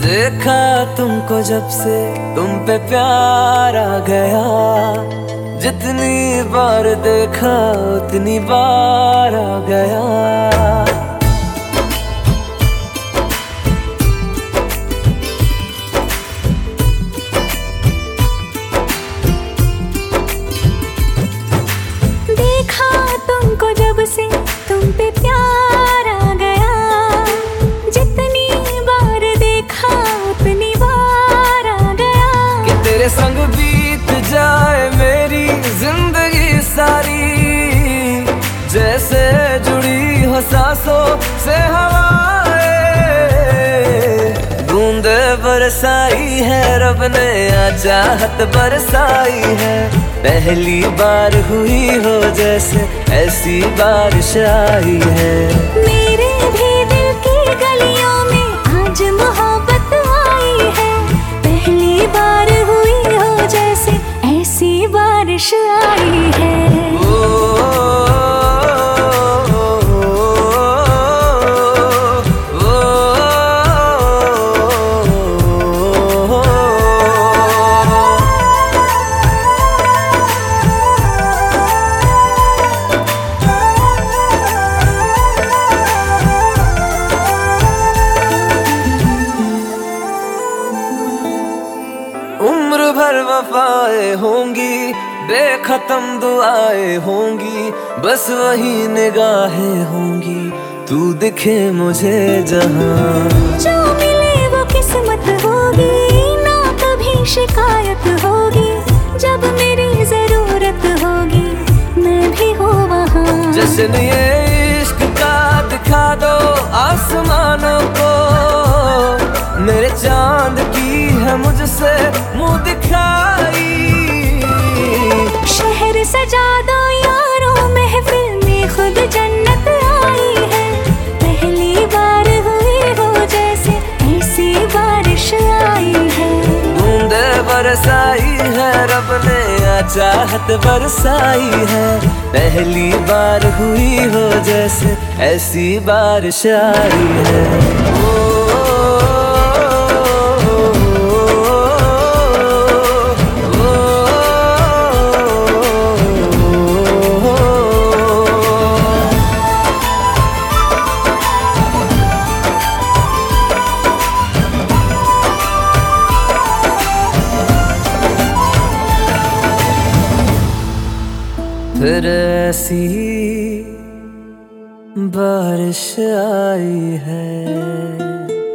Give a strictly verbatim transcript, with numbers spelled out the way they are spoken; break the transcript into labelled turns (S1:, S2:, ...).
S1: देखा तुमको जब से तुम पे प्यार आ गया, जितनी बार देखा उतनी बार आ गया।
S2: देखा तुमको जब से तुम पे प्यार आ गया, जितनी बार देखा उतनी बार आ गया।
S1: कि तेरे संग बीत जाए मेरी जिंदगी सारी, जैसे जुड़ी हो सांसों से हवाएं। बूंदे बरसाई है रब ने, आ चाहत बरसाई है। पहली बार हुई हो जैसे ऐसी बारिश आई है।
S2: मेरे भी दिल की गलियों में आज मोहब्बत आई है। पहली बार हुई हो जैसे ऐसी बारिश आई है।
S1: उम्र भर वफाएं होंगी, बेखत्म दुआएं होंगी, बस वही निगाहें होंगी, तू दिखे मुझे जहां।
S2: जो मिले वो किस्मत होगी, ना कभी शिकायत होगी। जब मेरी जरूरत होगी मैं भी हूँ वहाँ।
S1: जश्न ये इश्क का दिखा दो आसमानों को, मेरे चांद की है मुझसे मुंह दिखाई।
S2: शहर सजा दो यारों, महफिल में खुद जन्नत आई है। पहली बार हुई हो जैसे ऐसी बारिश आई है।
S1: बूंदे बरसाई है रब ने, आ चाहत बरसाई है। पहली बार हुई हो जैसे ऐसी बारिश आई है। फिर ऐसी बारिश आई है।